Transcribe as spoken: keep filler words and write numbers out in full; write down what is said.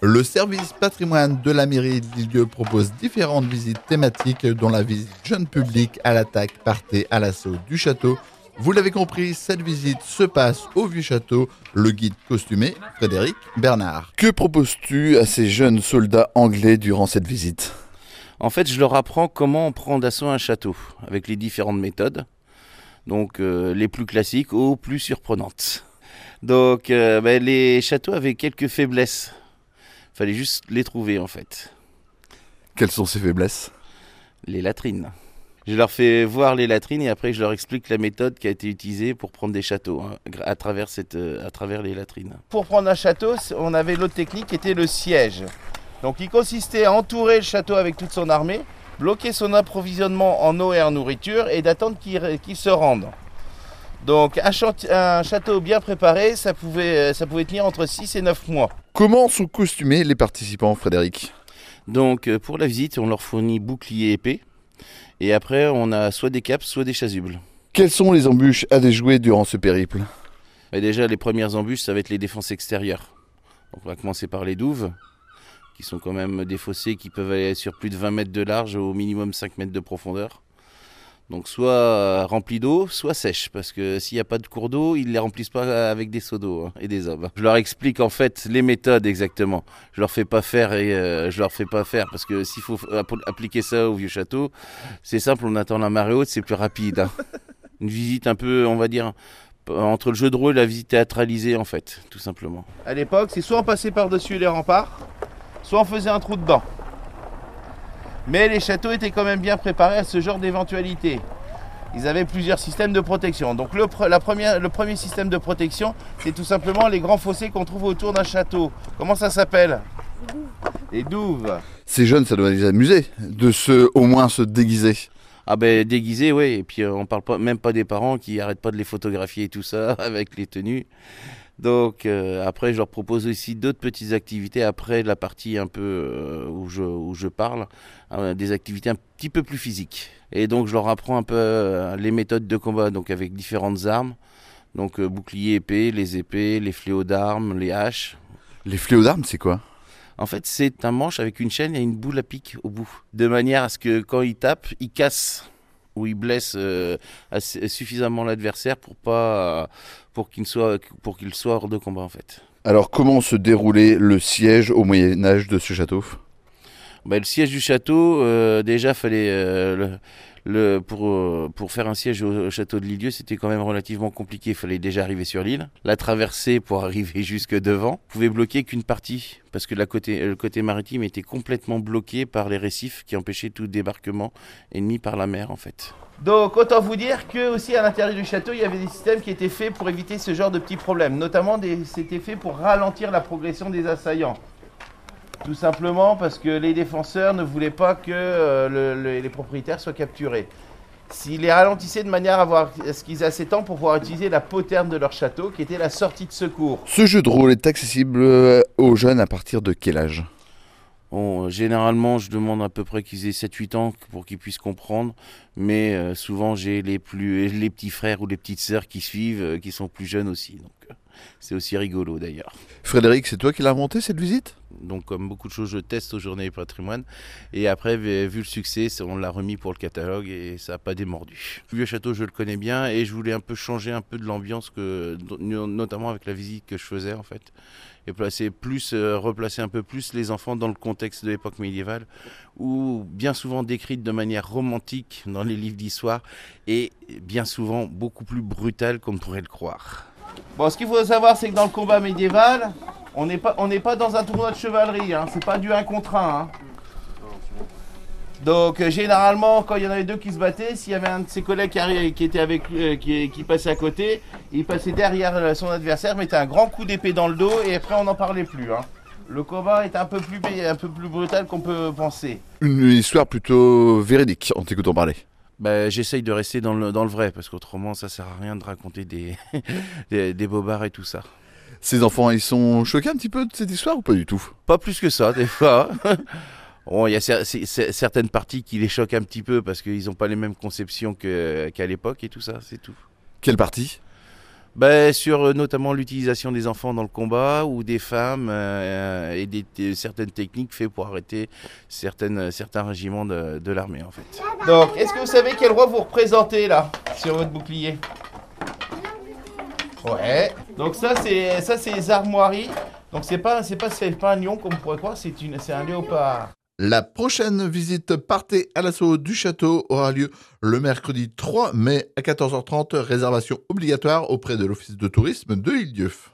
Le service patrimoine de la mairie d'Île-d'Yeu propose différentes visites thématiques, dont la visite jeune public à l'attaque, partez à l'assaut du château. Vous l'avez compris, cette visite se passe au Vieux Château. Le guide costumé, Frédéric Bernard. Que proposes-tu à ces jeunes soldats anglais durant cette visite ? En fait, je leur apprends comment on prend d'assaut un château, avec les différentes méthodes. Donc, euh, les plus classiques aux plus surprenantes. Donc, euh, ben, les châteaux avaient quelques faiblesses. Il fallait juste les trouver, en fait. Quelles sont ces faiblesses ? Les latrines. Je leur fais voir les latrines et après je leur explique la méthode qui a été utilisée pour prendre des châteaux hein, à travers, cette, à travers les latrines. Pour prendre un château, on avait l'autre technique qui était le siège. Donc il consistait à entourer le château avec toute son armée, bloquer son approvisionnement en eau et en nourriture et d'attendre qu'il, qu'il se rende. Donc un, chant- un château bien préparé, ça pouvait, ça pouvait tenir entre six et neuf mois. Comment sont costumés les participants, Frédéric ? Donc pour la visite, on leur fournit bouclier et épée. Et après, on a soit des capes, soit des chasubles. Quelles sont les embûches à déjouer durant ce périple ? Et déjà, les premières embûches, ça va être les défenses extérieures. Donc, on va commencer par les douves, qui sont quand même des fossés qui peuvent aller sur plus de vingt mètres de large, au minimum cinq mètres de profondeur. Donc soit remplis d'eau, soit sèches, parce que s'il n'y a pas de cours d'eau, ils ne les remplissent pas avec des seaux d'eau hein, et des hommes. Je leur explique en fait les méthodes exactement. Je leur fais pas faire et euh, je leur fais pas faire parce que s'il faut appliquer ça au Vieux Château, c'est simple, on attend la marée haute, c'est plus rapide. Hein. Une visite un peu, on va dire, entre le jeu de rôle et la visite théâtralisée en fait, tout simplement. À l'époque, c'est soit on passait par-dessus les remparts, soit on faisait un trou dedans. Mais les châteaux étaient quand même bien préparés à ce genre d'éventualité. Ils avaient plusieurs systèmes de protection. Donc le, la première, le premier système de protection, c'est tout simplement les grands fossés qu'on trouve autour d'un château. Comment ça s'appelle ? Les douves. Ces jeunes, ça doit les amuser de se, au moins se déguiser. Ah ben déguisés, oui. Et puis euh, on parle pas, même pas des parents qui arrêtent pas de les photographier et tout ça avec les tenues. Donc euh, après je leur propose aussi d'autres petites activités après la partie un peu euh, où, je, où je parle, euh, des activités un petit peu plus physiques. Et donc je leur apprends un peu euh, les méthodes de combat, donc avec différentes armes, donc euh, bouclier, épée, les épées, les fléaux d'armes, les haches. Les fléaux d'armes, c'est quoi ? En fait c'est un manche avec une chaîne et une boule à pic au bout, de manière à ce que quand ils tapent, ils cassent ou ils blessent euh, assez, suffisamment l'adversaire pour pas... Euh, pour qu'il soit, pour qu'il soit hors de combat en fait. Alors comment se déroulait le siège au Moyen-Âge de ce château ? Bah, le siège du château, euh, déjà fallait euh, le, le, pour, euh, pour faire un siège au, au château de l'Île-d'Yeu, c'était quand même relativement compliqué. Il fallait déjà arriver sur l'île, la traverser pour arriver jusque devant. On pouvait bloquer qu'une partie parce que la côté, le côté maritime était complètement bloqué par les récifs qui empêchaient tout débarquement ennemi par la mer en fait. Donc autant vous dire que aussi à l'intérieur du château, il y avait des systèmes qui étaient faits pour éviter ce genre de petits problèmes. Notamment, des, c'était fait pour ralentir la progression des assaillants. Tout simplement parce que les défenseurs ne voulaient pas que euh, le, le, les propriétaires soient capturés. S'ils les ralentissaient de manière à, avoir, à ce qu'ils aient assez de temps pour pouvoir utiliser la poterne de leur château, qui était la sortie de secours. Ce jeu de rôle est accessible aux jeunes à partir de quel âge ? Bon, généralement, je demande à peu près qu'ils aient sept huit ans pour qu'ils puissent comprendre, mais euh, souvent j'ai les, plus, les petits frères ou les petites sœurs qui suivent, euh, qui sont plus jeunes aussi. Donc, euh, c'est aussi rigolo d'ailleurs. Frédéric, c'est toi qui l'as inventé cette visite ? Donc comme beaucoup de choses, je teste aux Journées du Patrimoine. Et après, vu le succès, on l'a remis pour le catalogue et ça n'a pas démordu. Le Vieux Château, je le connais bien et je voulais un peu changer un peu de l'ambiance, que, notamment avec la visite que je faisais en fait. Et placer plus, euh, replacer un peu plus les enfants dans le contexte de l'époque médiévale, où bien souvent décrite de manière romantique dans les livres d'histoire et bien souvent beaucoup plus brutale qu'on ne pourrait le croire. Bon, ce qu'il faut savoir, c'est que dans le combat médiéval, on n'est pas, on n'est pas dans un tournoi de chevalerie, hein, c'est pas du un contre un. Hein. Donc euh, généralement, quand il y en avait deux qui se battaient, s'il y avait un de ses collègues qui, arrivait, qui était avec, euh, qui, qui passait à côté, il passait derrière son adversaire, mettait un grand coup d'épée dans le dos et après on n'en parlait plus. Hein. Le combat est un peu plus, un peu plus brutal qu'on peut penser. Une histoire plutôt véridique en t'écoutant parler. Bah, j'essaye de rester dans le, dans le vrai, parce qu'autrement ça sert à rien de raconter des, des, des bobards et tout ça. Ces enfants, ils sont choqués un petit peu de cette histoire ou pas du tout ? Pas plus que ça, des fois. Bon, il y a c- c- c- certaines parties qui les choquent un petit peu parce qu'ils n'ont pas les mêmes conceptions que, qu'à l'époque et tout ça, c'est tout. Quelle partie ? Ben, sur euh, notamment l'utilisation des enfants dans le combat ou des femmes euh, et des, des- certaines techniques faites pour arrêter certaines, certains régiments de, de l'armée en fait. Donc, est-ce que vous savez quel roi vous représentez là, sur votre bouclier? Ouais. Donc ça, c'est ça, c'est les armoiries. Donc c'est pas, c'est pas, c'est pas un lion comme on pourrait croire, c'est une, c'est un léopard. La prochaine visite Partez à l'assaut du château aura lieu le mercredi trois mai à quatorze heures trente. Réservation obligatoire auprès de l'office de tourisme de Hildieuf.